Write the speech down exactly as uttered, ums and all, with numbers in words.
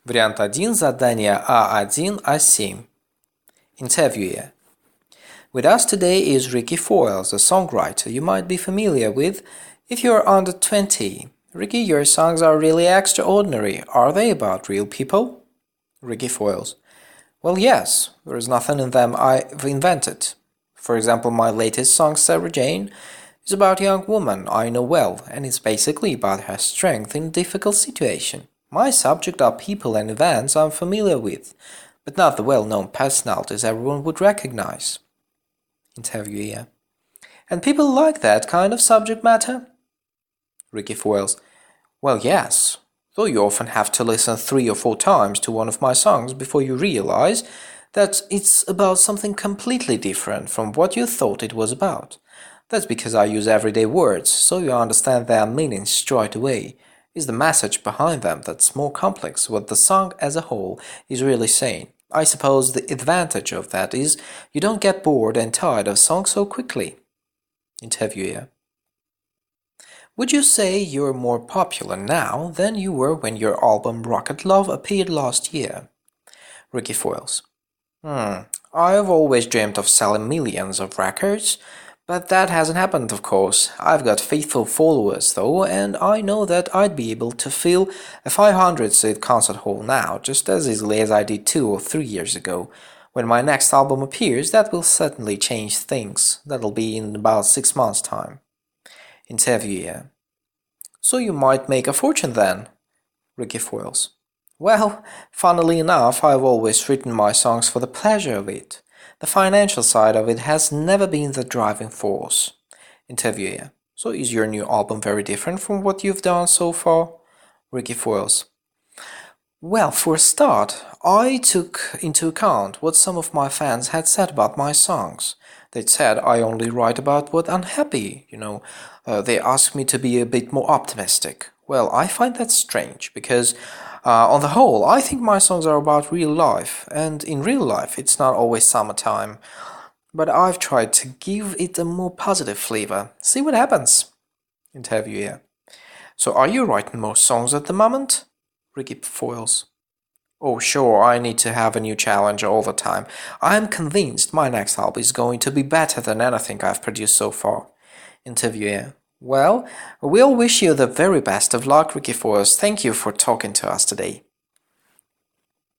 Вариант один, задание А один, А семь. Interviewer. With us today is Ricky Foils, a songwriter you might be familiar with if you are under twenty. Ricky, your songs are really extraordinary. Are they about real people? Ricky Foils. Well, yes, there is nothing in them I've invented. For example, my latest song, Sarah Jane, is about a young woman I know well, and it's basically about her strength in a difficult situation. My subject are people and events I'm familiar with, but not the well-known personalities everyone would recognize. Interviewer. And people like that kind of subject matter? Ricky Foils. Well, yes, though you often have to listen three or four times to one of my songs before you realize that it's about something completely different from what you thought it was about. That's because I use everyday words, so you understand their meanings straight away. It's the message behind them that's more complex, what the song as a whole is really saying. I suppose the advantage of that is you don't get bored and tired of songs so quickly. Interviewer. Would you say you're more popular now than you were when your album Rocket Love appeared last year? Ricky Foils. Hmm, I've always dreamt of selling millions of records, but that hasn't happened, of course. I've got faithful followers, though, and I know that I'd be able to fill a five hundred seat concert hall now, just as easily as I did two or three years ago. When my next album appears, that will certainly change things. That'll be in about six months' time. Interviewer. So you might make a fortune then? Ricky Foils. Well, funnily enough, I've always written my songs for the pleasure of it. The financial side of it has never been the driving force. Interviewer. So is your new album very different from what you've done so far? Ricky Foils. Well, for a start, I took into account what some of my fans had said about my songs. They'd said I only write about what unhappy, you know. Uh, they asked me to be a bit more optimistic. Well, I find that strange, because uh, on the whole, I think my songs are about real life, and in real life it's not always summertime. But I've tried to give it a more positive flavor. See what happens. Interviewer. So are you writing more songs at the moment? Ricky Foils. Oh, sure, I need to have a new challenge all the time. I'm convinced my next album is going to be better than anything I've produced so far. Interviewer. Well, we'll wish you the very best of luck, Ricky Foils. Thank you for talking to us today.